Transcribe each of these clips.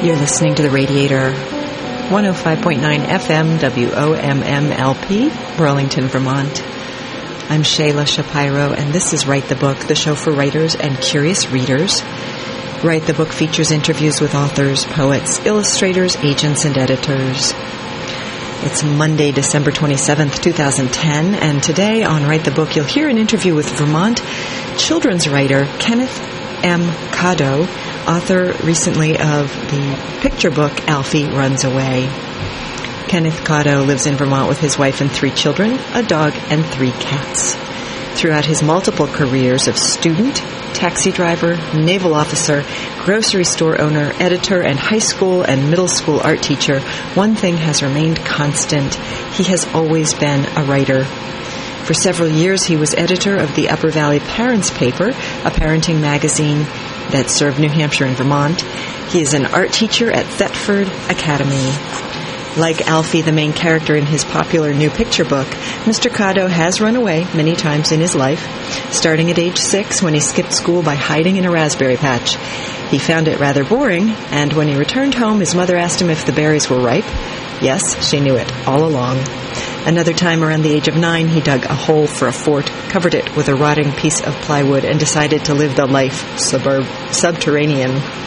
You're listening to The Radiator, 105.9 FM, WOMMLP, Burlington, Vermont. I'm Shayla Shapiro, and this is Write the Book, the show for writers and curious readers. Write the Book features interviews with authors, poets, illustrators, agents, and editors. It's Monday, December 27th, 2010, and today on Write the Book, you'll hear an interview with Vermont children's writer Kenneth M. Cado, author recently of the picture book Alfie Runs Away. Kenneth Cado lives in Vermont with his wife and 3 children, a dog, and 3 cats. Throughout his multiple careers of student, taxi driver, naval officer, grocery store owner, editor, and high school and middle school art teacher, one thing has remained constant. He has always been a writer. For several years, he was editor of the Upper Valley Parents Paper, a parenting magazine that served New Hampshire and Vermont. He is an art teacher at Thetford Academy. Like Alfie, the main character in his popular new picture book, Mr. Cado has run away many times in his life, starting at age 6 when he skipped school by hiding in a raspberry patch. He found it rather boring, and when he returned home, his mother asked him if the berries were ripe. Yes, she knew it all along. Another time, around the age of 9, he dug a hole for a fort, covered it with a rotting piece of plywood, and decided to live the life subterranean.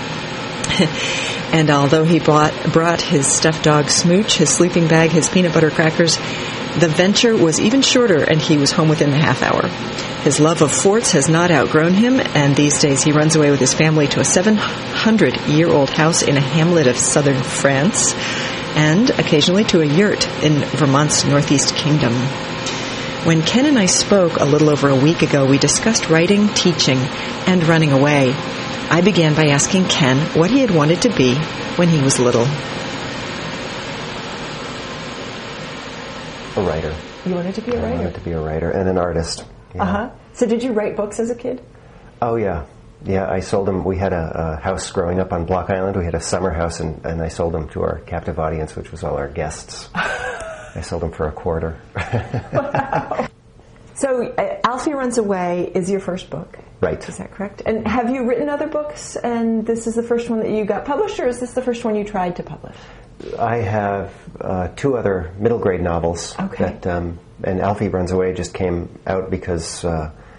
And although he brought his stuffed dog Smooch, his sleeping bag, his peanut butter crackers, the venture was even shorter, and he was home within the half hour. His love of forts has not outgrown him, and these days he runs away with his family to a 700-year-old house in a hamlet of southern France, and occasionally to a yurt in Vermont's Northeast Kingdom. When Ken and I spoke a little over a week ago, we discussed writing, teaching, and running away. I began by asking Ken what he had wanted to be when he was little. A writer. You wanted to be a writer? I wanted to be a writer and an artist. Yeah. Uh-huh. So did you write books as a kid? Oh, yeah. Yeah, I sold them. We had a house growing up on Block Island. We had a summer house, and I sold them to our captive audience, which was all our guests. I sold them for $0.25. Wow. So Alfie Runs Away is your first book. Right. Is that correct? And have you written other books, and this is the first one that you got published, or is this the first one you tried to publish? I have 2 other middle grade novels. Okay. And Alfie Runs Away just came out because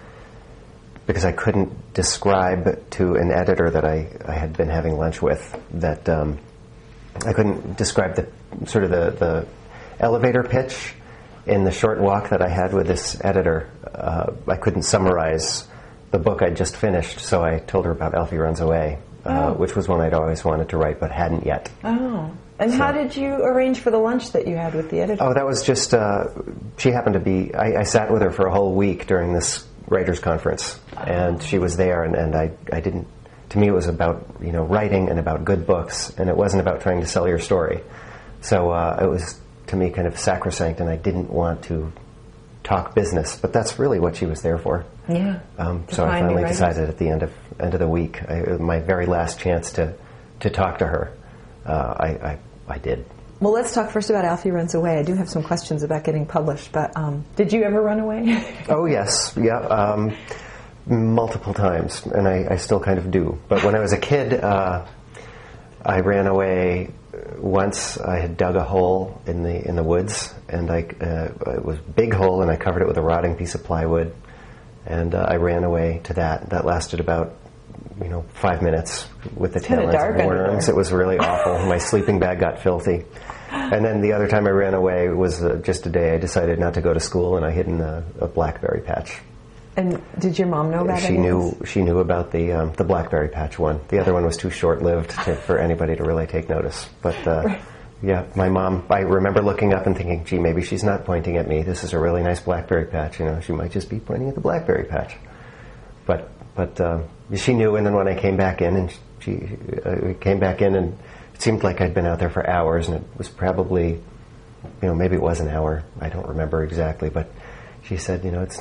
I couldn't describe to an editor that I had been having lunch with that I couldn't describe the elevator pitch in the short walk that I had with this editor. I couldn't summarize the book I'd just finished, so I told her about Alfie Runs Away, which was one I'd always wanted to write but hadn't yet. Oh. And how did you arrange for the lunch that you had with the editor? Oh, that was just, she happened to be, I sat with her for a whole week during this writers' conference, and she was there, and I didn't, to me it was about, writing and about good books, and it wasn't about trying to sell your story. So it was, to me, kind of sacrosanct, and I didn't want to talk business, but that's really what she was there for. Yeah. So I finally decided at the end of the week, my very last chance to talk to her, I did. Well, let's talk first about Alfie Runs Away. I do have some questions about getting published, but did you ever run away? Oh, yes. Yeah. Multiple times, and I still kind of do. But when I was a kid, I ran away once. I had dug a hole in the woods, and it was a big hole, and I covered it with a rotting piece of plywood, and I ran away to that. That lasted about 5 minutes with the tail ends of worms. It was really awful. My sleeping bag got filthy. And then the other time I ran away was just a day I decided not to go to school, and I hid in a blackberry patch. And did your mom know about it? She knew about the blackberry patch one. The other one was too short-lived for anybody to really take notice. But right. Yeah, my mom, I remember looking up and thinking, gee, maybe she's not pointing at me. This is a really nice blackberry patch. She might just be pointing at the blackberry patch. But she knew, and then when I came back in, and she came back in, and it seemed like I'd been out there for hours, and it was probably, maybe it was an hour. I don't remember exactly, but she said,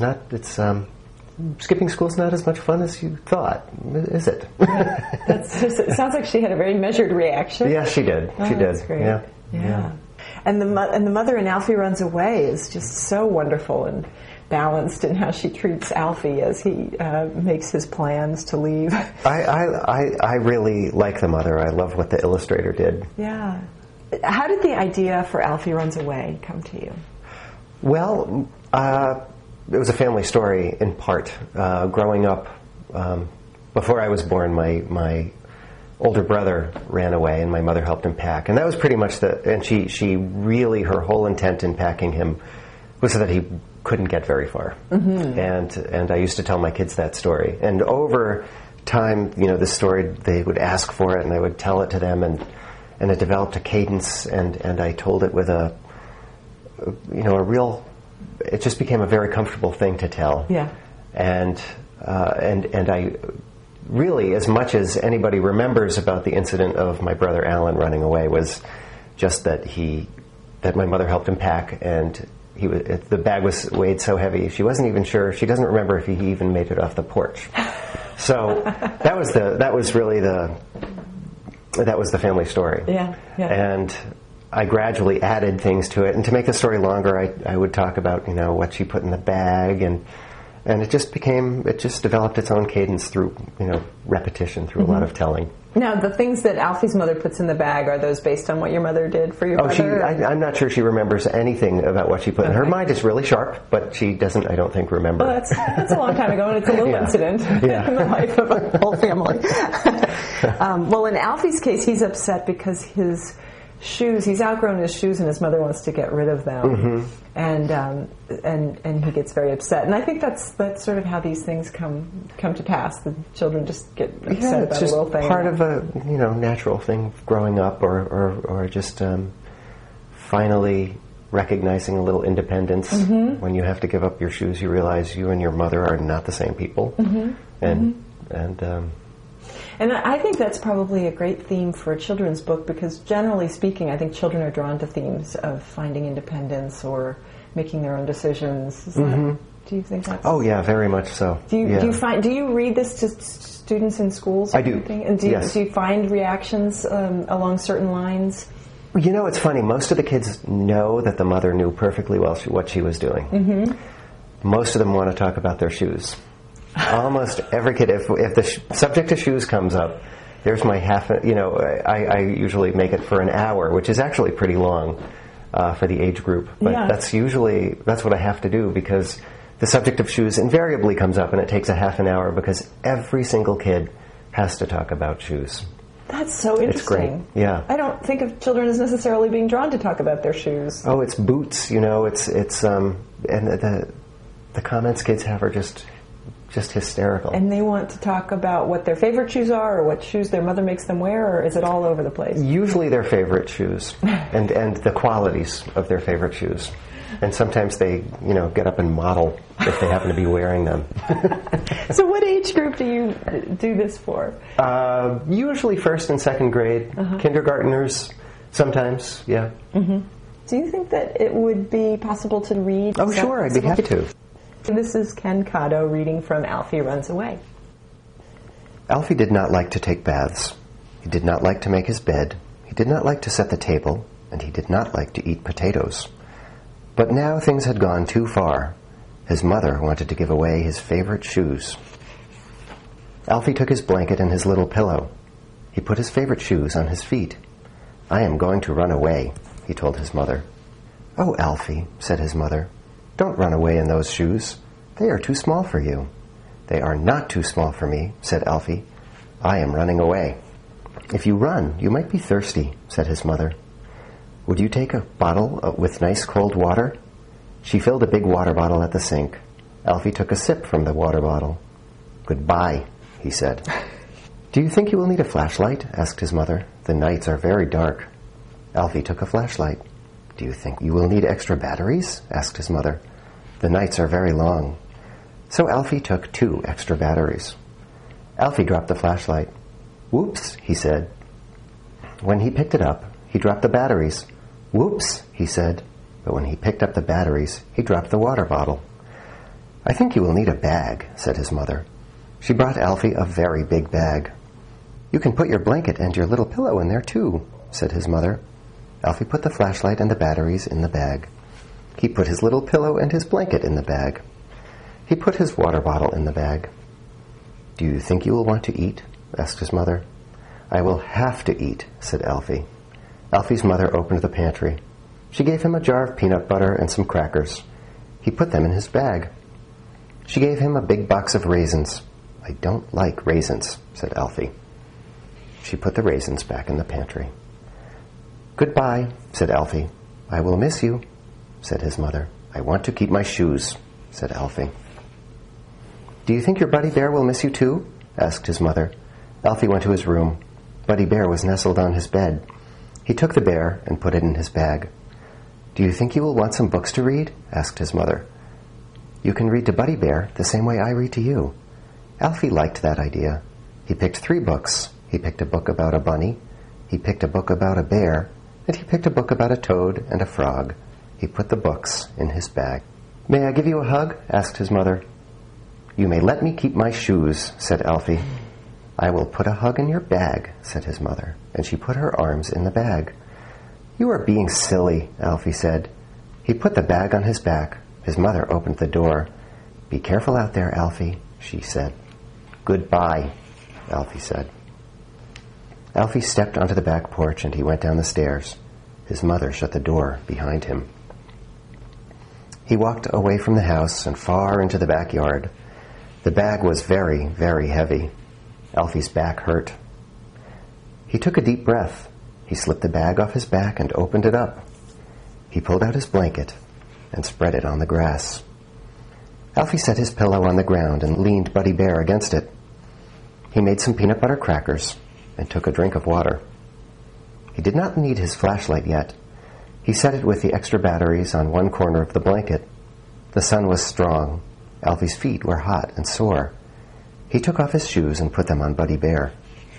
skipping school's not as much fun as you thought, is it? It sounds like she had a very measured reaction. Yeah, she did. Oh, she did. That's great. Yeah. And the mother in Alfie Runs Away is just so wonderful, and balanced in how she treats Alfie as he makes his plans to leave. I really like the mother. I love what the illustrator did. Yeah. How did the idea for Alfie Runs Away come to you? Well, it was a family story in part. Growing up, before I was born, my older brother ran away, and my mother helped him pack. And that was pretty much and she really, her whole intent in packing him was so that he couldn't get very far. Mm-hmm. And I used to tell my kids that story. And over time, this story, they would ask for it, and I would tell it to them, and it developed a cadence, and I told it with a real, it just became a very comfortable thing to tell. Yeah. And I really, as much as anybody remembers about the incident of my brother Alan running away, was just that my mother helped him pack, and the bag weighed so heavy she wasn't even sure. She doesn't remember if he even made it off the porch. So that was the family story. Yeah. And I gradually added things to it, and to make the story longer, I would talk about what she put in the bag, and it just developed its own cadence through repetition, through a lot of telling. Now, the things that Alfie's mother puts in the bag, are those based on what your mother did for your brother? I'm not sure she remembers anything about what she put in. Her mind is really sharp, but she doesn't, I don't think, remember. Well, that's a long time ago, and it's a little incident in the life of a whole family. Well, in Alfie's case, he's upset because he's outgrown his shoes, and his mother wants to get rid of them. Mm-hmm. And he gets very upset. And I think that's sort of how these things come to pass. The children just get upset about a little thing. It's just part of a natural thing of growing up, or just finally recognizing a little independence. Mm-hmm. When you have to give up your shoes, you realize you and your mother are not the same people. Mm-hmm. And I think that's probably a great theme for a children's book, because generally speaking, I think children are drawn to themes of finding independence or making their own decisions. Do you think that's... Oh yeah, very much so. Do you read this to students in schools? I do. And do you find reactions along certain lines? It's funny. Most of the kids know that the mother knew perfectly well what she was doing. Mm-hmm. Most of them want to talk about their shoes. Almost every kid, if the subject of shoes comes up, there's my I usually make it for an hour, which is actually pretty long for the age group. But that's what I have to do, because the subject of shoes invariably comes up, and it takes a half an hour, because every single kid has to talk about shoes. That's so interesting. It's great. Yeah. I don't think of children as necessarily being drawn to talk about their shoes. Oh, it's boots, it's and the comments kids have are just hysterical. And they want to talk about what their favorite shoes are, or what shoes their mother makes them wear, or is it all over the place? Usually their favorite shoes, and the qualities of their favorite shoes. And sometimes they, get up and model if they happen to be wearing them. So what age group do you do this for? Usually first and second grade. Kindergartners, sometimes, yeah. Mm-hmm. Do you think that it would be possible to read? Oh, sure, I'd be happy to. This is Ken Cotto reading from Alfie Runs Away. Alfie did not like to take baths. He did not like to make his bed. He did not like to set the table. And he did not like to eat potatoes. But now things had gone too far. His mother wanted to give away his favorite shoes. Alfie took his blanket and his little pillow. He put his favorite shoes on his feet. "I am going to run away," he told his mother. "Oh, Alfie," said his mother, "don't run away in those shoes. They are too small for you." "They are not too small for me," said Alfie. "I am running away." "If you run, you might be thirsty," said his mother. "Would you take a bottle with nice cold water?" She filled a big water bottle at the sink. Alfie took a sip from the water bottle. "Goodbye," he said. "Do you think you will need a flashlight?" asked his mother. "The nights are very dark." Alfie took a flashlight. "Do you think you will need extra batteries?" asked his mother. "The nights are very long." So Alfie took 2 extra batteries. Alfie dropped the flashlight. "Whoops," he said. When he picked it up, he dropped the batteries. "Whoops," he said. But when he picked up the batteries, he dropped the water bottle. "I think you will need a bag," said his mother. She brought Alfie a very big bag. "You can put your blanket and your little pillow in there too," said his mother. Alfie put the flashlight and the batteries in the bag. He put his little pillow and his blanket in the bag. He put his water bottle in the bag. "Do you think you will want to eat?" asked his mother. "I will have to eat," said Alfie. Alfie's mother opened the pantry. She gave him a jar of peanut butter and some crackers. He put them in his bag. She gave him a big box of raisins. "I don't like raisins," said Alfie. She put the raisins back in the pantry. "Goodbye," said Alfie. "I will miss you," said his mother. "I want to keep my shoes," said Alfie. "Do you think your Buddy Bear will miss you too?" asked his mother. Alfie went to his room. Buddy Bear was nestled on his bed. He took the bear and put it in his bag. "Do you think you will want some books to read?" asked his mother. "You can read to Buddy Bear the same way I read to you." Alfie liked that idea. He picked 3 books. He picked a book about a bunny. He picked a book about a bear. And he picked a book about a toad and a frog. He put the books in his bag. "May I give you a hug?" asked his mother. "You may let me keep my shoes," said Alfie. "I will put a hug in your bag," said his mother, and she put her arms in the bag. "You are being silly," Alfie said. He put the bag on his back. His mother opened the door. "Be careful out there, Alfie," she said. "Goodbye," Alfie said. Alfie stepped onto the back porch and he went down the stairs. His mother shut the door behind him. He walked away from the house and far into the backyard. The bag was very, very heavy. Alfie's back hurt. He took a deep breath. He slipped the bag off his back and opened it up. He pulled out his blanket and spread it on the grass. Alfie set his pillow on the ground and leaned Buddy Bear against it. He made some peanut butter crackers and took a drink of water. He did not need his flashlight yet. He set it with the extra batteries on one corner of the blanket. The sun was strong. Alfie's feet were hot and sore. He took off his shoes and put them on Buddy Bear.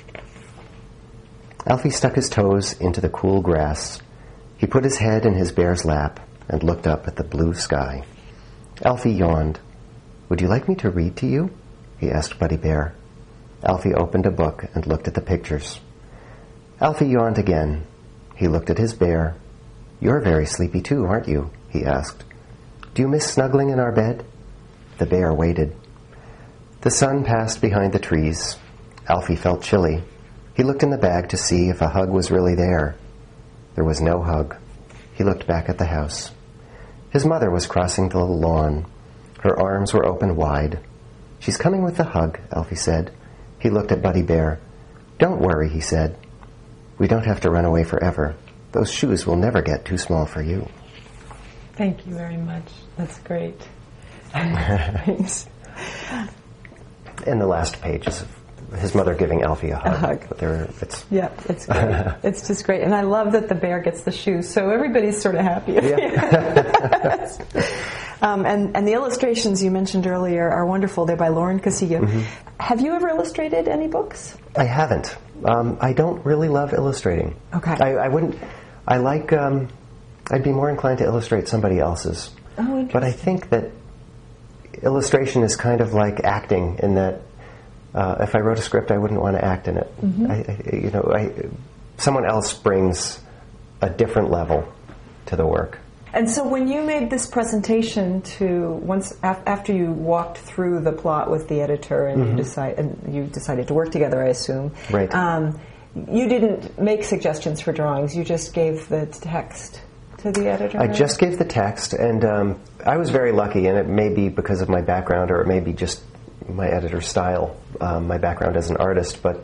Alfie stuck his toes into the cool grass. He put his head in his bear's lap and looked up at the blue sky. Alfie yawned. "Would you like me to read to you?" he asked Buddy Bear. Alfie opened a book and looked at the pictures. Alfie yawned again. He looked at his bear. "You're very sleepy too, aren't you?" he asked. "Do you miss snuggling in our bed?" The bear waited. The sun passed behind the trees. Alfie felt chilly. He looked in the bag to see if a hug was really there. There was no hug. He looked back at the house. His mother was crossing the lawn. Her arms were open wide. "She's coming with the hug," Alfie said. He looked at Buddy Bear. "Don't worry," he said. "We don't have to run away forever. Those shoes will never get too small for you." Thank you very much. That's great. Thanks. And the last page is his mother giving Alfie a hug. But it's great. It's just great. And I love that the bear gets the shoes, so everybody's sort of happy. Yeah. And the illustrations you mentioned earlier are wonderful. They're by Lauren Casillo. Mm-hmm. Have you ever illustrated any books? I haven't. I don't really love illustrating. Okay. I wouldn't. I like. I'd be more inclined to illustrate somebody else's. Oh, interesting. But I think that illustration is kind of like acting in that if I wrote a script, I wouldn't want to act in it. Mm-hmm. Someone else brings a different level to the work. And so when you made this presentation after you walked through the plot with the editor and mm-hmm. you decided to work together, I assume. Right. You didn't make suggestions for drawings. You just gave the text to the editor? I just gave the text, and I was very lucky, and it may be because of my background, or it may be just my editor's style, my background as an artist, but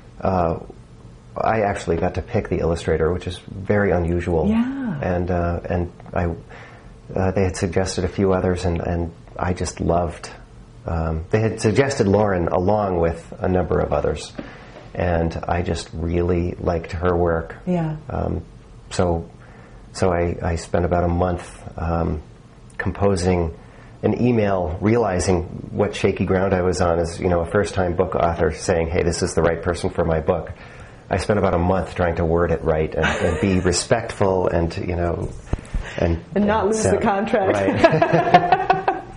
I actually got to pick the illustrator, which is very unusual. Yeah. And they had suggested a few others, and I just loved. They had suggested Lauren along with a number of others, and I just really liked her work. Yeah. So I spent about a month composing an email, realizing what shaky ground I was on as a first-time book author, saying, "Hey, this is the right person for my book." I spent about a month trying to word it right and be respectful and not lose the contract. Right.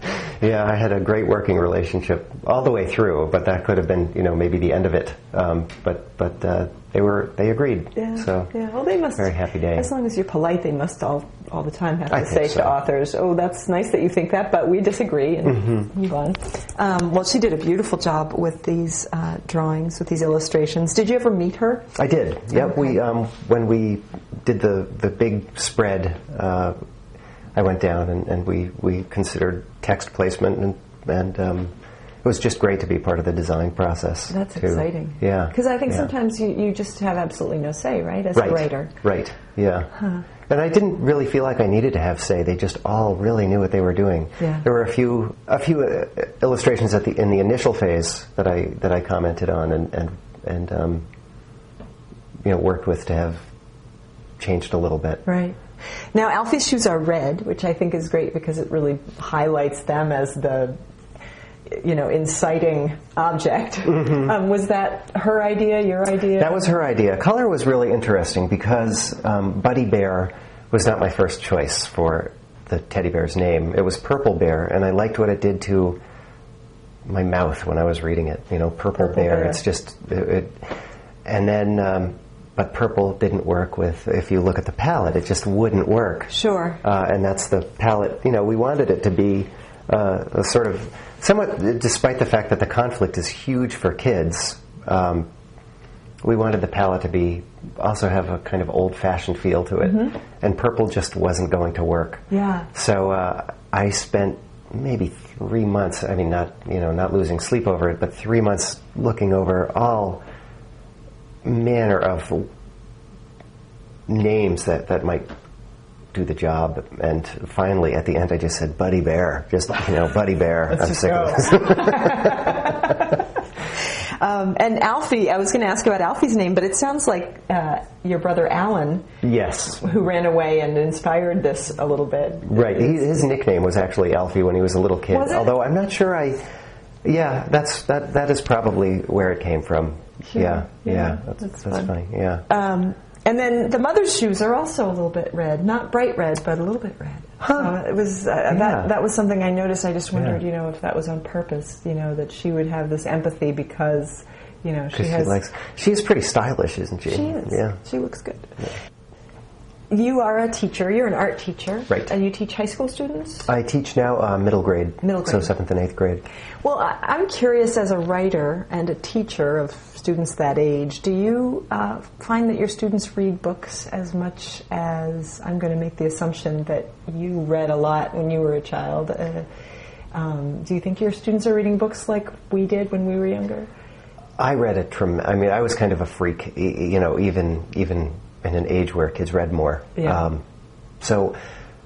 Yeah, I had a great working relationship all the way through, but that could have been, maybe the end of it. But they agreed. Yeah. So yeah. Well, they must. Very happy day. As long as you're polite, they must all the time have I to think say so. to authors, "Oh, that's nice that you think that, but we disagree," and move on. Well, she did a beautiful job with these drawings, with these illustrations. Did you ever meet her? I did. Yep. Okay. We when we did the big spread, I went down and we considered text placement and it was just great to be part of the design process. That's too. exciting. Yeah. Because I think Yeah. sometimes you just have absolutely no say, right, as Right. a writer. Right. Yeah. And I didn't really feel like I needed to have say. They just all really knew what they were doing. Yeah. There were a few illustrations in the initial phase that I commented on and worked with to have changed a little bit. Right. Now, Alfie's shoes are red, which I think is great because it really highlights them as the, inciting object. Was that her idea, your idea? That was her idea. Color was really interesting because Buddy Bear was not my first choice for the teddy bear's name. It was Purple Bear, and I liked what it did to my mouth when I was reading it. Purple Bear. It's just and then. But purple didn't work with, if you look at the palette, it just wouldn't work. Sure. And that's the palette, we wanted it to be a sort of, somewhat, despite the fact that the conflict is huge for kids, we wanted the palette to also have a kind of old-fashioned feel to it. And purple just wasn't going to work. Yeah. So I spent maybe 3 months, not losing sleep over it, but 3 months looking over all manner of names that might do the job, and finally at the end I just said Buddy Bear, Buddy Bear. I'm sick of this. And Alfie, I was going to ask about Alfie's name, but it sounds like your brother Alan, Yes, who ran away and inspired this a little bit. right. His nickname was actually Alfie when he was a little kid. Was it? Although I'm not sure. That is probably where it came from. Sure. Yeah. That's That's funny. Yeah. And then the mother's shoes are also a little bit red, not bright red, but a little bit red. Huh. So it was that was something I noticed. I just wondered, if that was on purpose, that she would have this empathy because, She's pretty stylish, isn't she? She is. Yeah. She looks good. Yeah. You are a teacher. You're an art teacher. Right. And you teach high school students? I teach now middle grade. Middle grade. So 7th and 8th grade. Well, I'm curious, as a writer and a teacher of students that age, do you find that your students read books as much as, I'm going to make the assumption that you read a lot when you were a child? Do you think your students are reading books like we did when we were younger? I read I was kind of a freak, even in an age where kids read more. Yeah. So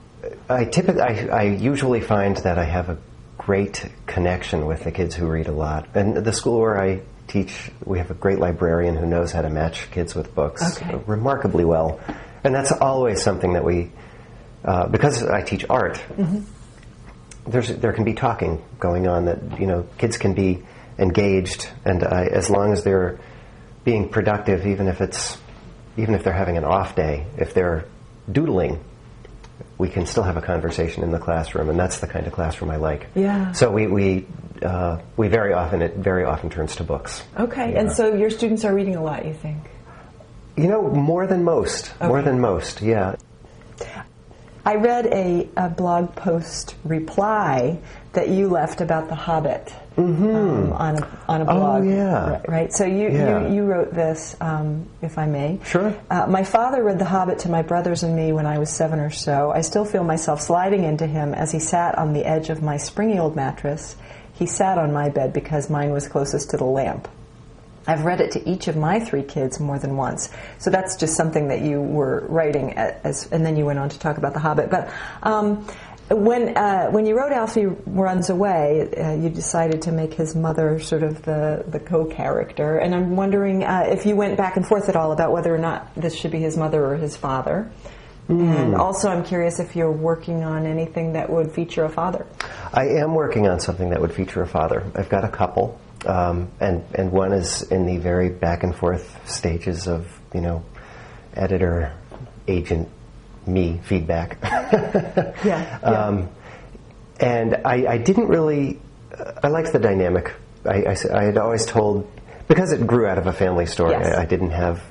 I usually find that I have a great connection with the kids who read a lot. And the school where I teach, we have a great librarian who knows how to match kids with books remarkably well. And that's always something that we, because I teach art, there can be talking going on that, kids can be engaged, and as long as they're being productive, even if they're having an off day, if they're doodling, we can still have a conversation in the classroom, and that's the kind of classroom I like. Yeah. So it very often turns to books. Okay, Yeah. and so your students are reading a lot, you think? More than most. Okay. More than most, yeah. I read a blog post reply that you left about The Hobbit on a blog. Oh, yeah. Right. So you wrote this, if I may. Sure. My father read The Hobbit to my brothers and me when I was 7 or so. I still feel myself sliding into him as he sat on the edge of my springy old mattress. He sat on my bed because mine was closest to the lamp. I've read it to each of my 3 kids more than once. So that's just something that you were writing and then you went on to talk about The Hobbit. But when you wrote Alfie Runs Away, you decided to make his mother sort of the co-character. And I'm wondering if you went back and forth at all about whether or not this should be his mother or his father. And also I'm curious if you're working on anything that would feature a father. I am working on something that would feature a father. I've got a couple. And one is in the very back and forth stages of, editor, agent, me feedback. Yeah. And I didn't really, I liked the dynamic. I had always told, because it grew out of a family story, Yes. I didn't have,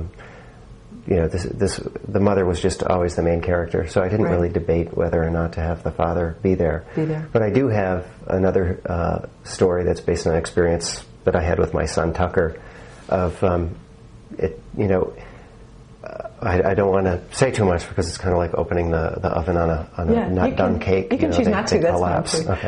the mother was just always the main character, so I didn't Right. really debate whether or not to have the father be there. But I do have another story that's based on an experience that I had with my son Tucker of, I don't want to say too much because it's kind of like opening the oven on a not done cake. You can choose not to. They That's collapse. fine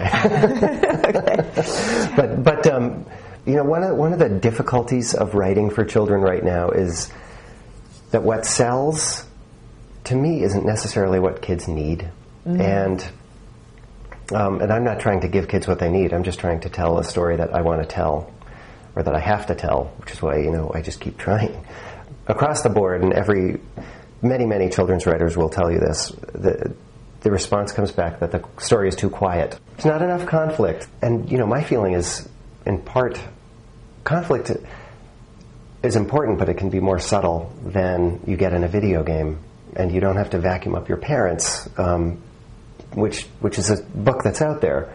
too. Okay. But one of the difficulties of writing for children right now is that what sells to me isn't necessarily what kids need, and I'm not trying to give kids what they need. I'm just trying to tell a story that I want to tell, or that I have to tell, which is why I just keep trying. Across the board, and many children's writers will tell you this, the response comes back that the story is too quiet. There's not enough conflict. And, my feeling is, in part, conflict is important, but it can be more subtle than you get in a video game. And you don't have to vacuum up your parents, which is a book that's out there.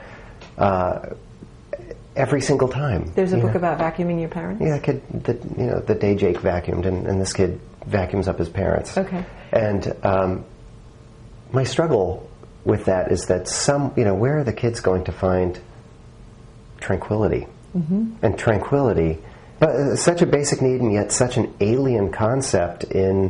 Every single time. There's a book about vacuuming your parents? Yeah, the day Jake vacuumed, and this kid vacuums up his parents. Okay. And my struggle with that is that where are the kids going to find tranquility? Mm-hmm. And tranquility, but such a basic need, and yet such an alien concept within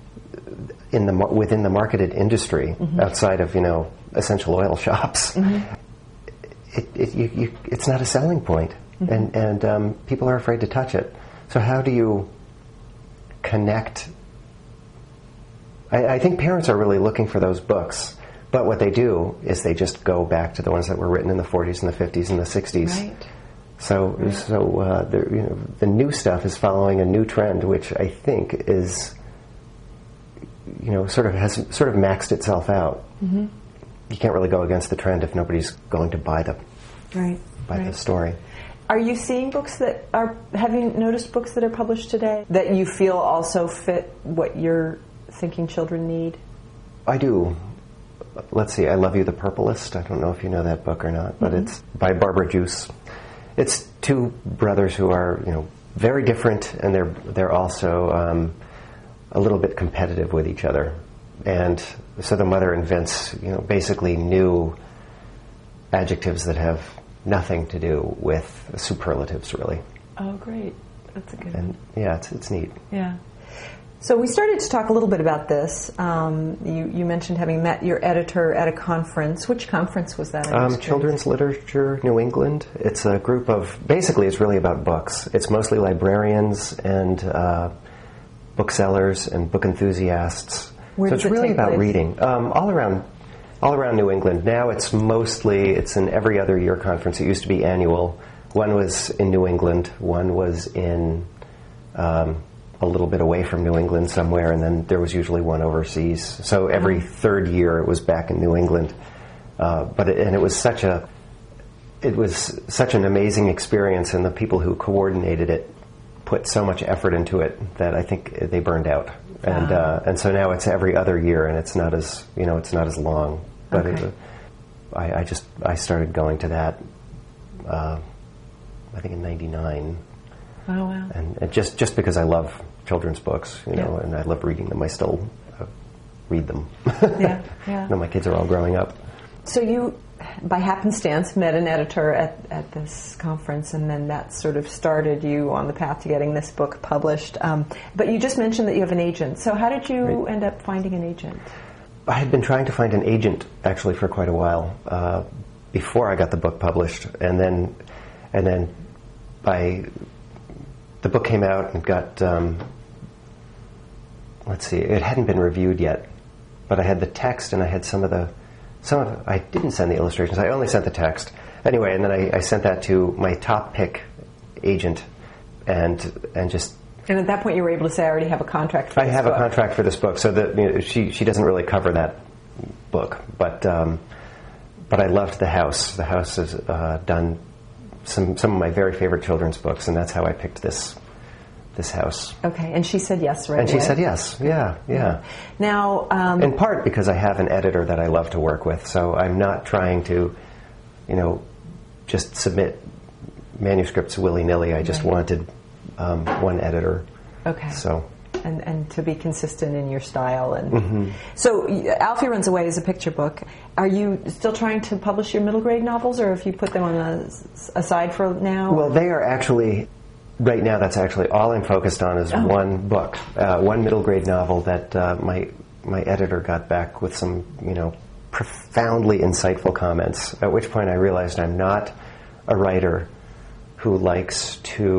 the marketed industry, outside of essential oil shops. Mm-hmm. It's not a selling point, and people are afraid to touch it. So how do you connect? I think parents are really looking for those books, but what they do is they just go back to the ones that were written in the 40s and the 50s and the 60s. Right. So the new stuff is following a new trend, which I think is sort of maxed itself out. Mm-hmm. You can't really go against the trend if nobody's going to buy the story. Are you seeing books have you noticed books that are published today that you feel also fit what you're thinking children need? I do. Let's see, I Love You, the Purplist. I don't know if you know that book or not, but it's by Barbara Juice. It's two brothers who are, very different, and they're also a little bit competitive with each other. And so the mother invents, basically new adjectives that have nothing to do with superlatives, really. Oh, great. That's a good one. And yeah, it's neat. Yeah. So we started to talk a little bit about this. You mentioned having met your editor at a conference. Which conference was that? Children's Literature New England. It's a group of, basically it's really about books. It's mostly librarians and booksellers and book enthusiasts. Where so does it's it really take about place? reading. All around New England. Now it's an every other year conference. It used to be annual. One was in New England. One was in a little bit away from New England somewhere, and then there was usually one overseas. So every third year it was back in New England. It was such an amazing experience, and the people who coordinated it put so much effort into it that I think they burned out. And so now it's every other year, and it's not as long. But okay. I started going to that. I think in '99. Oh wow! And just because I love children's books, and I love reading them, I still read them. Yeah. Now my kids are all growing up. So you, by happenstance, met an editor at this conference, and then that sort of started you on the path to getting this book published. But you just mentioned that you have an agent. So how did you end up finding an agent? I had been trying to find an agent, actually, for quite a while, before I got the book published. And then the book came out and got, it hadn't been reviewed yet, but I had the text and I had I didn't send the illustrations, I only sent the text. Anyway, and then I sent that to my top pick agent and just... And at that point you were able to say, I already have a contract for this book. I have a contract for this book, so that she doesn't really cover that book, but I loved The House. The House has done some of my very favorite children's books, and that's how I picked this this house. Okay, and she said yes right away. And she said yes, yeah. Now, in part because I have an editor that I love to work with, so I'm not trying to, just submit manuscripts willy-nilly. I just wanted one editor. Okay. So. And to be consistent in your style. And So Alfie Runs Away is a picture book. Are you still trying to publish your middle grade novels, or have you put them on aside for now? Well, they are actually, right now that's actually all I'm focused on is one book, one middle grade novel that my editor got back with some, profoundly insightful comments, at which point I realized I'm not a writer who likes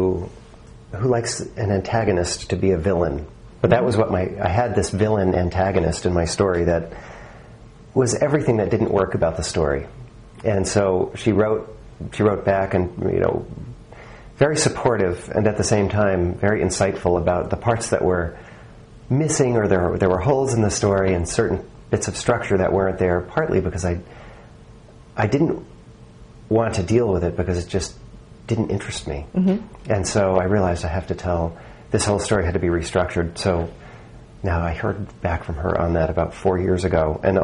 an antagonist to be a villain. But that was what I had this villain antagonist in my story that was everything that didn't work about the story. And so she wrote back and, very supportive and at the same time very insightful about the parts that were missing, or there were holes in the story and certain bits of structure that weren't there, partly because I didn't want to deal with it because it just didn't interest me. And so I realized I have to tell, this whole story had to be restructured. So now I heard back from her on that about 4 years ago, and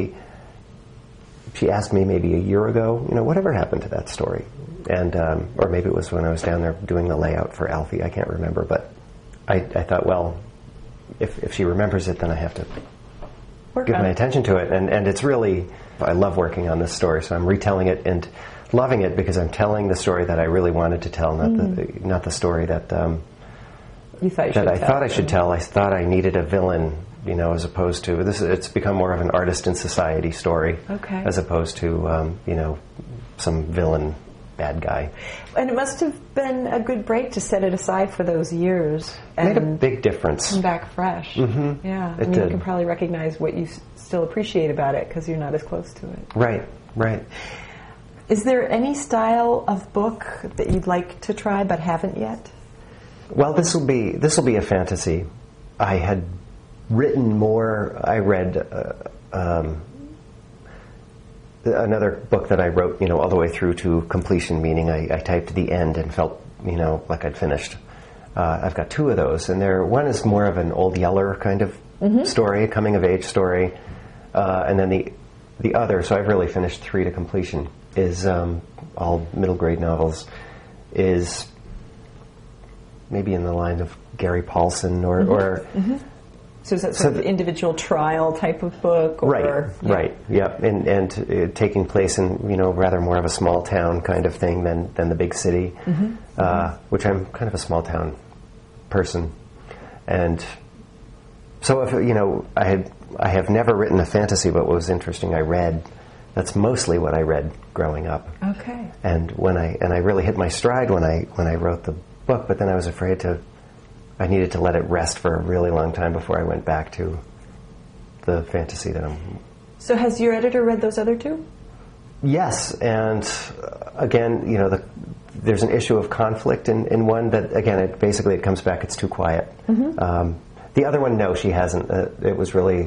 she asked me maybe a year ago, whatever happened to that story? And or maybe it was when I was down there doing the layout for Alfie, I can't remember, but I thought, well, if she remembers it, then I have to give my attention to it. And it's really, I love working on this story, so I'm retelling it and loving it because I'm telling the story that I really wanted to tell, not the story that you thought I thought I should tell. I thought I needed a villain, as opposed to it's become more of an artist in society story, as opposed to some villain bad guy. And it must have been a good break to set it aside for those years. It made a big difference. Come back fresh. Yeah, it did. You can probably recognize what you still appreciate about it because you're not as close to it. Right. Is there any style of book that you'd like to try but haven't yet? Well, this will be a fantasy. I had written more. I read another book that I wrote, all the way through to completion, meaning I typed the end and felt, like I'd finished. I've got 2 of those, and one is more of an Old Yeller kind of story, a coming of age story, and then the other. So I've really finished 3 to completion. Is all middle grade novels. Is maybe in the line of Gary Paulson or So is that sort of individual trial type of book? Or, right, yeah. And taking place in, rather more of a small town kind of thing than the big city, which I'm kind of a small town person. And so if, I have never written a fantasy, but what was interesting, that's mostly what I read growing up. Okay. And I really hit my stride when I wrote the book, but then I was afraid I needed to let it rest for a really long time before I went back to the fantasy that I'm... So has your editor read those other 2? Yes, and again, there's an issue of conflict in one that, again, it comes back, it's too quiet. The other one, no, she hasn't. It was really...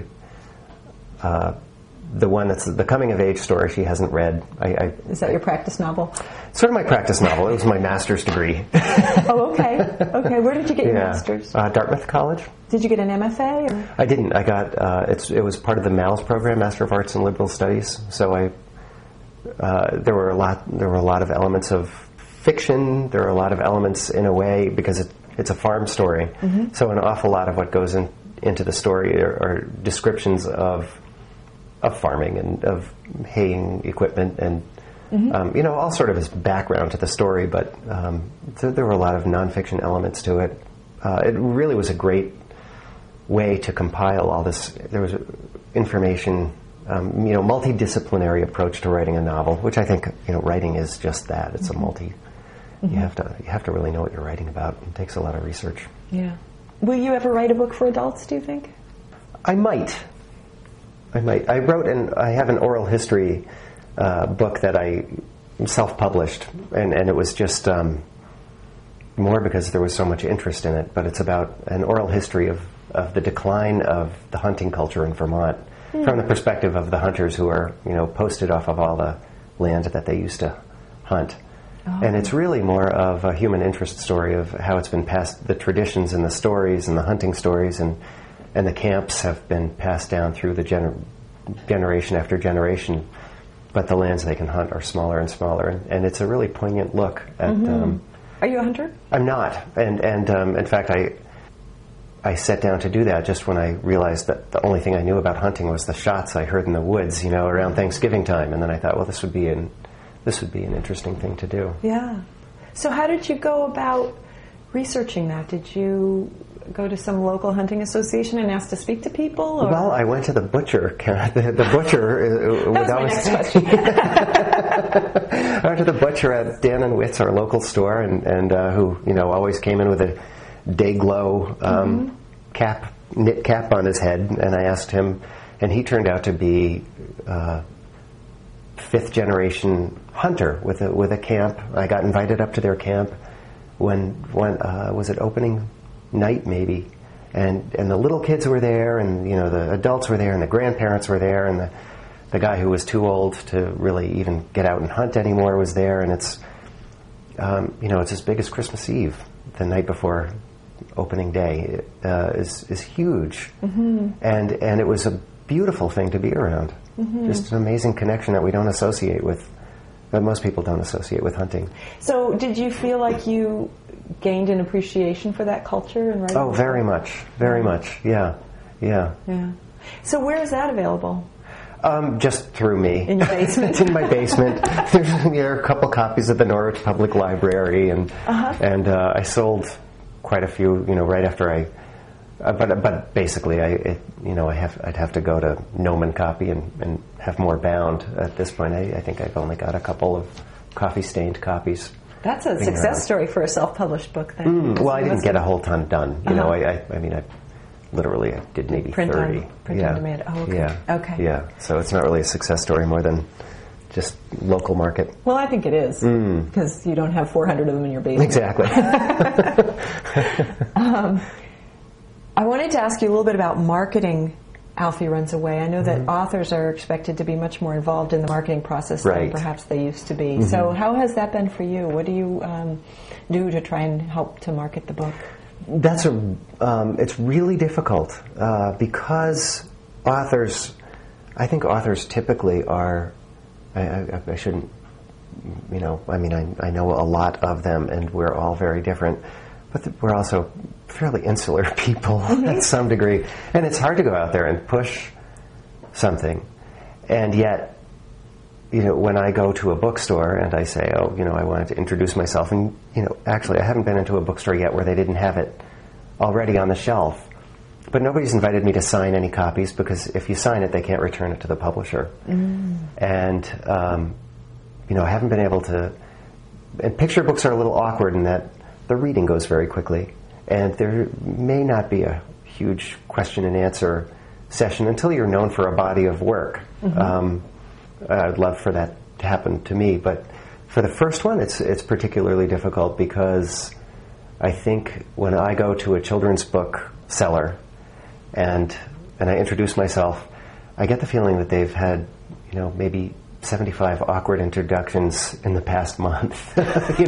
the one that's the coming of age story she hasn't read. Is that your practice novel? Sort of my practice novel. It was my master's degree. Oh, okay. Okay, where did you get your master's? Dartmouth College. Did you get an MFA? Or? I didn't. I got it was part of the MALS program, Master of Arts in Liberal Studies. So there were a lot of elements of fiction. There were a lot of elements in a way because it's a farm story. So an awful lot of what goes into the story are descriptions of farming and of haying equipment and all sort of as background to the story, but there were a lot of nonfiction elements to it. It really was a great way to compile all this. There was information, multidisciplinary approach to writing a novel, which I think writing is just that. It's a multi. You have to really know what you're writing about. It takes a lot of research. Yeah. Will you ever write a book for adults, do you think? I might. I have an oral history book that I self-published, and it was just more because there was so much interest in it, but it's about an oral history of the decline of the hunting culture in Vermont from the perspective of the hunters who are, posted off of all the land that they used to hunt. And it's really more of a human interest story of how it's been passed, the traditions and the stories and the hunting stories and the camps have been passed down through the generation after generation, but the lands they can hunt are smaller and smaller. And it's a really poignant look at... Are you a hunter? I'm not. And in fact, I sat down to do that just when I realized that the only thing I knew about hunting was the shots I heard in the woods, around Thanksgiving time. And then I thought, well, this would be an interesting thing to do. Yeah. So how did you go about researching that? Did you go to some local hunting association and ask to speak to people? Or? Well, I went to the butcher. The butcher. That was my next question. I went to the butcher at Dan and Witt's, our local store, and who always came in with a Day-Glo knit cap on his head, and I asked him, and he turned out to be fifth generation hunter with a camp. I got invited up to their camp when was it opening night maybe, and the little kids were there, and the adults were there, and the grandparents were there, and the guy who was too old to really even get out and hunt anymore was there, and it's it's as big as Christmas Eve, the night before opening day. Is huge, and it was a beautiful thing to be around. Just an amazing connection that we don't associate with, that most people don't associate with hunting. So did you feel like you gained an appreciation for that culture? Oh, very much, yeah. So where is that available? Just through me. In your basement? It's in my basement. There are a couple copies at the Norwich Public Library, and I sold quite a few, right after I... But basically, I'd have to go to Gnome and Copy and have more bound. At this point, I think I've only got a couple of coffee-stained copies. That's a success story for a self-published book, then. Well, I didn't get a whole ton done. I literally did maybe 30. Print on demand. Oh, okay. Yeah. Okay. Yeah. So it's not really a success story more than just local market. Well, I think it is, because you don't have 400 of them in your basement. Exactly. I wanted to ask you a little bit about marketing Alfie Runs Away. I know that authors are expected to be much more involved in the marketing process than perhaps they used to be. So how has that been for you? What do you do to try and help to market the book? It's really difficult because I think authors typically are, I shouldn't, I know a lot of them, and we're all very different, but we're also fairly insular people at some degree, and it's hard to go out there and push something. And yet, when I go to a bookstore and I say, I wanted to introduce myself, and actually I haven't been into a bookstore yet where they didn't have it already on the shelf, but nobody's invited me to sign any copies, because if you sign it, they can't return it to the publisher. And I haven't been able to. And picture books are a little awkward in that the reading goes very quickly, and there may not be a huge question and answer session until you're known for a body of work. I'd love for that to happen to me, but for the first one, it's particularly difficult, because I think when I go to a children's book seller and I introduce myself, I get the feeling that they've had maybe 75 awkward introductions in the past month,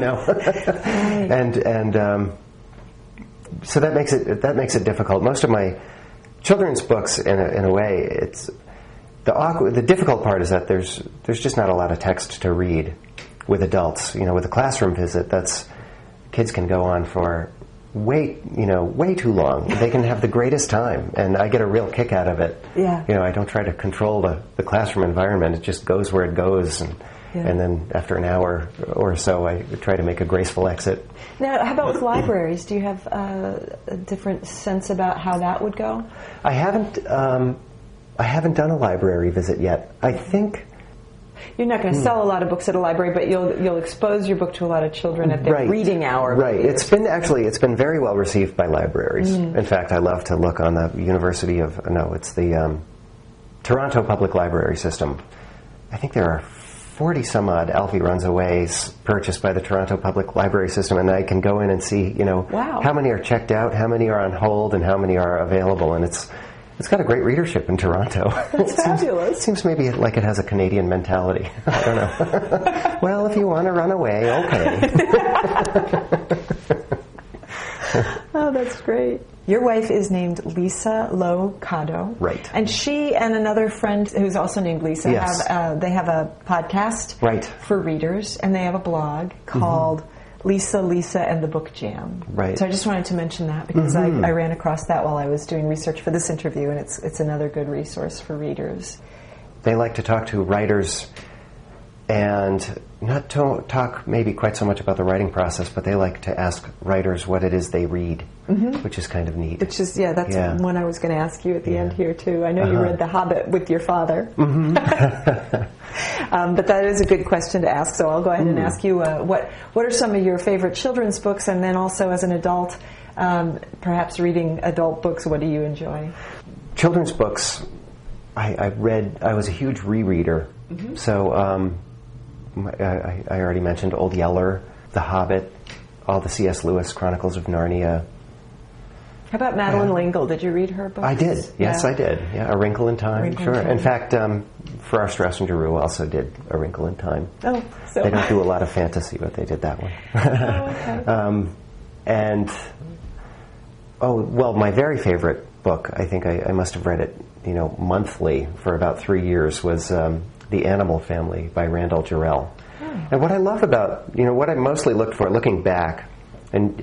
and so that makes it difficult. Most of my children's books, in a way, it's the difficult part is that there's just not a lot of text to read with adults. With a classroom visit, kids can go on for way too long. They can have the greatest time, and I get a real kick out of it. Yeah. I don't try to control the classroom environment. It just goes where it goes, and then after an hour or so, I try to make a graceful exit. Now, how about with libraries? Do you have a different sense about how that would go? I haven't done a library visit yet. I think. You're not going to sell a lot of books at a library, but you'll expose your book to a lot of children at their reading hour. Right. It's been very well received by libraries. In fact, I love to look on the it's the Toronto Public Library System. I think there are 40 some odd Alfie Runs Aways purchased by the Toronto Public Library System, and I can go in and see, how many are checked out, how many are on hold, and how many are available, and It's got a great readership in Toronto. That's fabulous. It seems maybe like it has a Canadian mentality. I don't know. Well, if you want to run away, okay. Oh, that's great. Your wife is named Lisa Lowe Cado. Right. And she and another friend who's also named Lisa have a podcast for readers, and they have a blog called Lisa and the Book Jam. Right. So I just wanted to mention that because I ran across that while I was doing research for this interview, and it's another good resource for readers. They like to talk to writers and not to talk maybe quite so much about the writing process, but they like to ask writers what it is they read, which is kind of neat. Which is, that's one I was going to ask you at the end here, too. I know you read The Hobbit with your father. But that is a good question to ask, so I'll go ahead and ask you, what are some of your favorite children's books, and then also as an adult, perhaps reading adult books, what do you enjoy? Children's books, I was a huge rereader, so I already mentioned Old Yeller, The Hobbit, all the C.S. Lewis Chronicles of Narnia. How about Madeleine L'Engle? Did you read her books? I did. Yes, I did. Yeah, A Wrinkle in Time. Wrinkle in Time. In fact, Farrar, Straus and Giroux also did A Wrinkle in Time. Oh, so they don't do a lot of fantasy, but they did that one. Okay. My very favorite book, I think I must have read it, monthly for about 3 years, was The Animal Family by Randall Jarrell. And what I love about, what I mostly looked for, looking back, and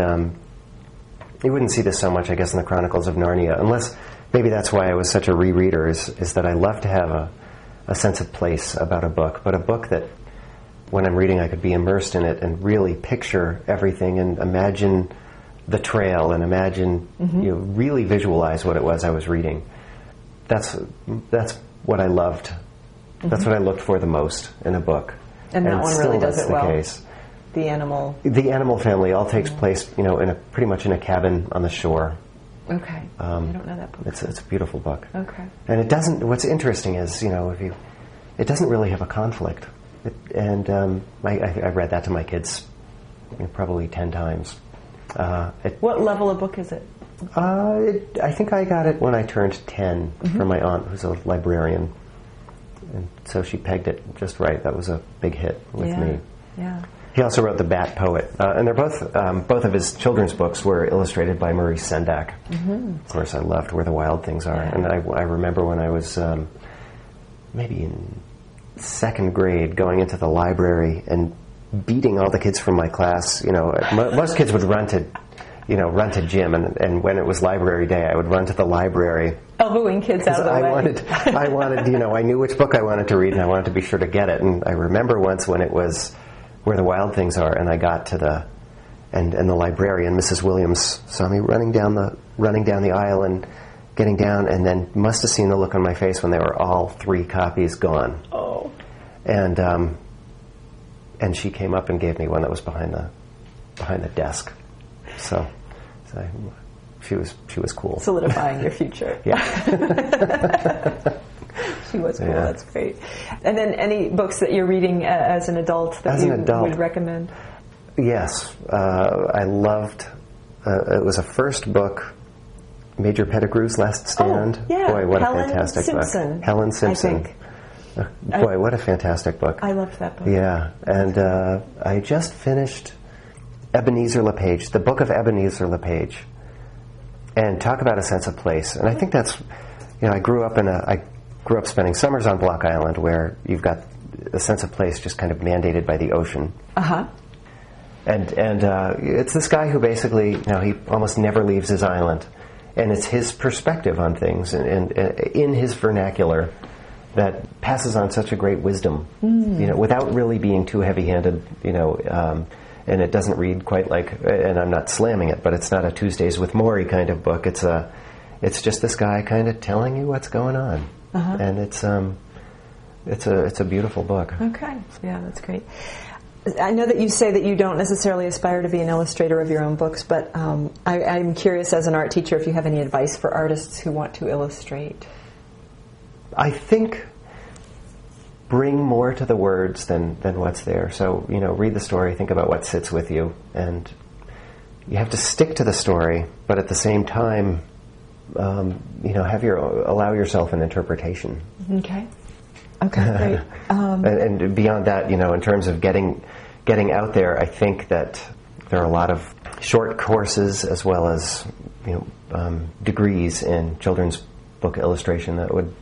you wouldn't see this so much, I guess, in the Chronicles of Narnia, unless maybe that's why I was such a rereader, is that I love to have a sense of place about a book, but a book that when I'm reading I could be immersed in it and really picture everything and imagine the trail and imagine, really visualize what it was I was reading. That's what I loved. That's what I looked for the most in a book. And that one really does it well. Case. The Animal Family all takes place, pretty much in a cabin on the shore. Okay. I don't know that book. It's a beautiful book. Okay. And it doesn't. What's interesting is, it doesn't really have a conflict. I read that to my kids, probably 10 times. What level of book is it? I think I got it when I turned 10 from my aunt, who's a librarian. And so she pegged it just right. That was a big hit with me. Yeah. He also wrote The Bat Poet, and they're both of his children's books were illustrated by Maurice Sendak. Of course, I loved Where the Wild Things Are, and I remember when I was maybe in second grade going into the library and beating all the kids from my class. Most kids would run to gym, and when it was library day, I would run to the library. Elbowing kids out of the way. I wanted, I knew which book I wanted to read, and I wanted to be sure to get it. And I remember once when it was Where the Wild Things Are, and I got to and the librarian, Mrs. Williams, saw me running down the aisle and getting down, and then must have seen the look on my face when they were all 3 copies gone. Oh. And she came up and gave me one that was behind the desk. So she was cool. Solidifying your future. Yeah. She was cool. Yeah. That's great. And then any books that you're reading as an adult that would recommend? Yes. I loved, it was a first book, Major Pettigrew's Last Stand. Oh, yeah. Boy, what Helen a fantastic Simpson, book. Helen Simpson. I think. Boy, what a fantastic book. I loved that book. Yeah. And I just finished Ebenezer LePage, the book of Ebenezer LePage. And talk about a sense of place. And I think that's, I grew up spending summers on Block Island, where you've got a sense of place just kind of mandated by the ocean. Uh-huh. And it's this guy who basically, he almost never leaves his island. And it's his perspective on things and in his vernacular that passes on such a great wisdom, without really being too heavy-handed, and it doesn't read quite like, and I'm not slamming it, but it's not a Tuesdays with Morrie kind of book. It's just this guy kind of telling you what's going on, and it's a beautiful book. Okay, yeah, that's great. I know that you say that you don't necessarily aspire to be an illustrator of your own books, but I'm curious as an art teacher if you have any advice for artists who want to illustrate. I think bring more to the words than what's there. So, read the story, think about what sits with you, and you have to stick to the story, but at the same time, allow yourself an interpretation. Okay. Okay, great. And beyond that, in terms of getting out there, I think that there are a lot of short courses as well as degrees in children's book illustration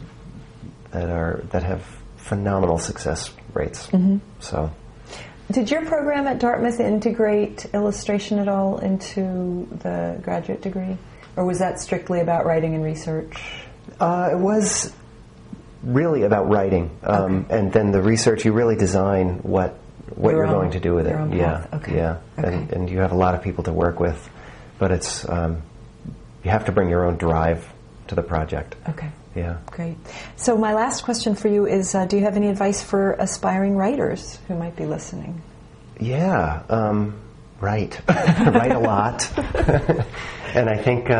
that have phenomenal success rates. Mm-hmm. So, did your program at Dartmouth integrate illustration at all into the graduate degree, or was that strictly about writing and research? It was really about writing, and then the research. You really design what you're going to do with it. Okay. And you have a lot of people to work with, but it's you have to bring your own drive to the project. Okay. Yeah. Great. So my last question for you is, do you have any advice for aspiring writers who might be listening? Yeah. Write. Write a lot. And I think,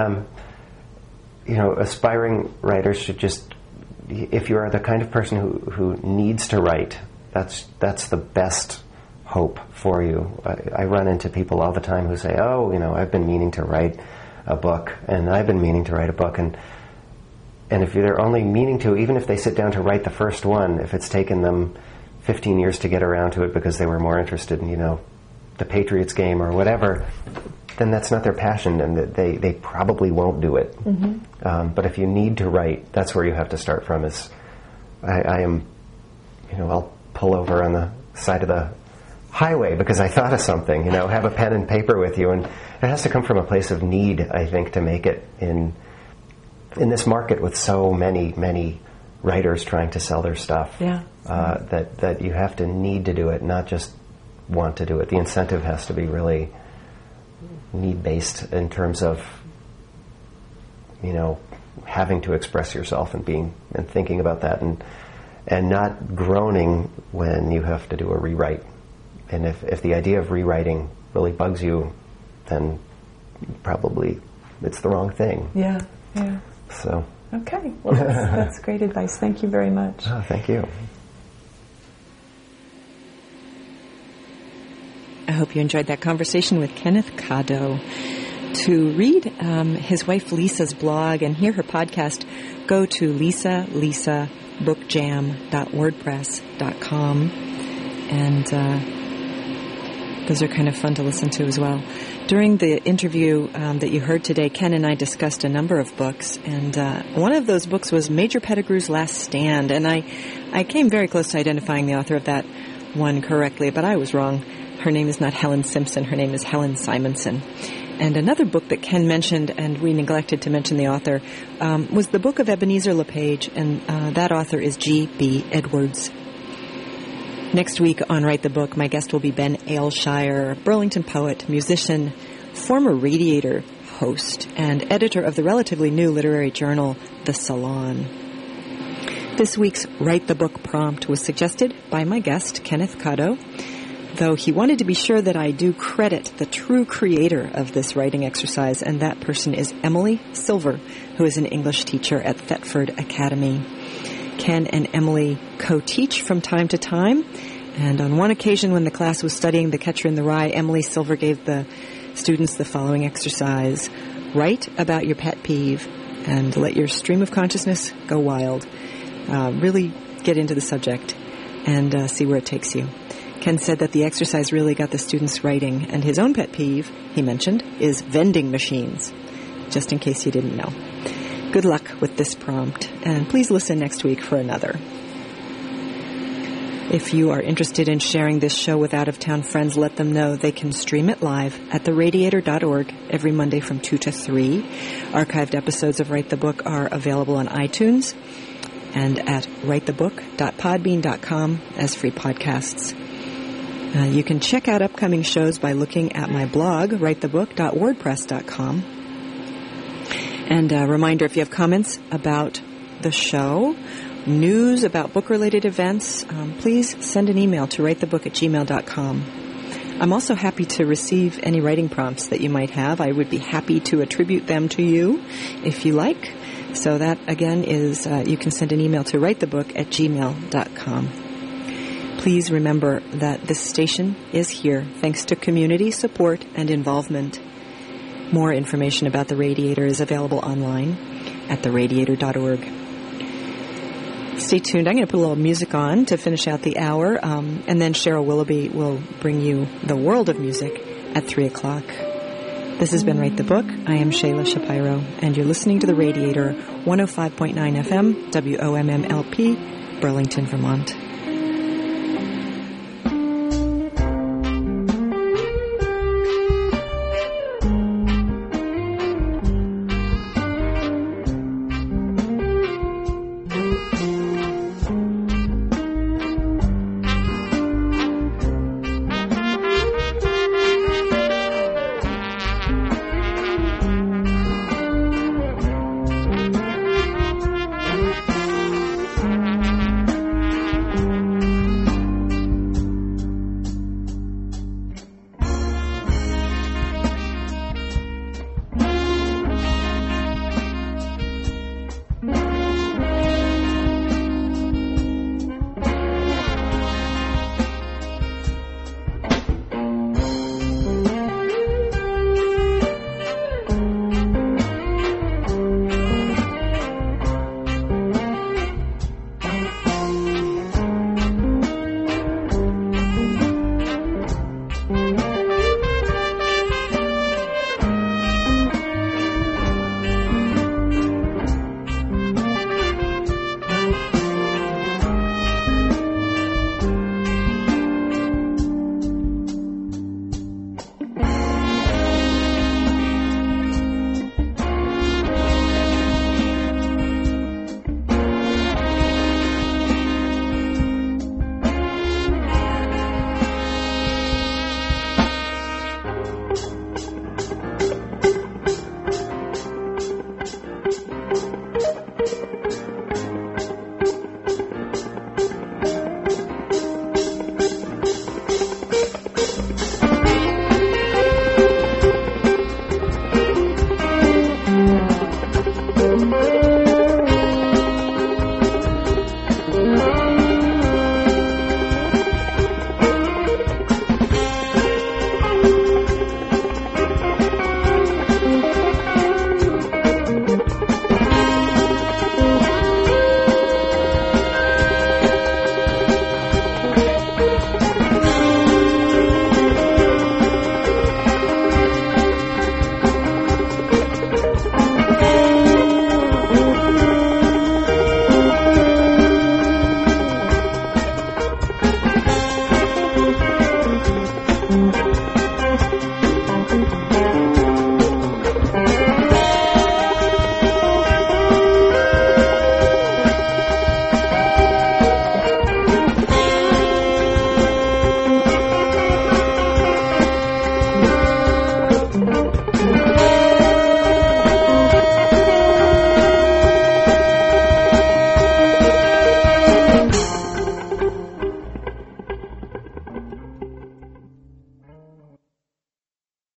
aspiring writers should just, if you are the kind of person who needs to write, that's the best hope for you. I run into people all the time who say, I've been meaning to write a book, and I've been meaning to write a book, and if they're only meaning to, even if they sit down to write the first one, if it's taken them 15 years to get around to it because they were more interested in, the Patriots game or whatever, then that's not their passion, and they probably won't do it. Mm-hmm. But if you need to write, that's where you have to start from. I am, I'll pull over on the side of the highway because I thought of something, have a pen and paper with you, and it has to come from a place of need, I think, to make it in this market with so many writers trying to sell their stuff. Yeah. That you have to need to do it, not just want to do it. The incentive has to be really need-based in terms of, having to express yourself and thinking about that, and not groaning when you have to do a rewrite. And if the idea of rewriting really bugs you, then probably it's the wrong thing. Yeah. So. Okay. Well, that's great advice. Thank you very much. Oh, thank you. I hope you enjoyed that conversation with Kenneth Cado. To read his wife Lisa's blog and hear her podcast, go to lisalisabookjam.wordpress.com, and those are kind of fun to listen to as well. During the interview that you heard today, Ken and I discussed a number of books, and one of those books was Major Pettigrew's Last Stand, and I came very close to identifying the author of that one correctly, but I was wrong. Her name is not Helen Simpson. Her name is Helen Simonson. And another book that Ken mentioned, and we neglected to mention the author, was the Book of Ebenezer LePage, and that author is G.B. Edwards. Next week on Write the Book, my guest will be Ben Aylshire, Burlington poet, musician, former Radiator host, and editor of the relatively new literary journal, The Salon. This week's Write the Book prompt was suggested by my guest, Kenneth Cado, though he wanted to be sure that I do credit the true creator of this writing exercise, and that person is Emily Silver, who is an English teacher at Thetford Academy. Ken and Emily co-teach from time to time, and on one occasion when the class was studying The Catcher in the Rye, Emily Silver gave the students the following exercise: write about your pet peeve and let your stream of consciousness go wild. Really get into the subject and see where it takes you. Ken said that the exercise really got the students writing, and his own pet peeve, he mentioned, is vending machines, just in case you didn't know. Good luck with this prompt, and please listen next week for another. If you are interested in sharing this show with out-of-town friends, let them know they can stream it live at theradiator.org every Monday from 2 to 3. Archived episodes of Write the Book are available on iTunes and at writethebook.podbean.com as free podcasts. You can check out upcoming shows by looking at my blog, writethebook.wordpress.com. And a reminder, if you have comments about the show, news about book-related events, please send an email to writethebook@gmail.com. I'm also happy to receive any writing prompts that you might have. I would be happy to attribute them to you if you like. So that, again, is you can send an email to writethebook@gmail.com. Please remember that this station is here thanks to community support and involvement. More information about The Radiator is available online at theradiator.org. Stay tuned. I'm going to put a little music on to finish out the hour, and then Cheryl Willoughby will bring you the world of music at 3 o'clock. This has been Write the Book. I am Shayla Shapiro, and you're listening to The Radiator, 105.9 FM, WOMMLP, Burlington, Vermont.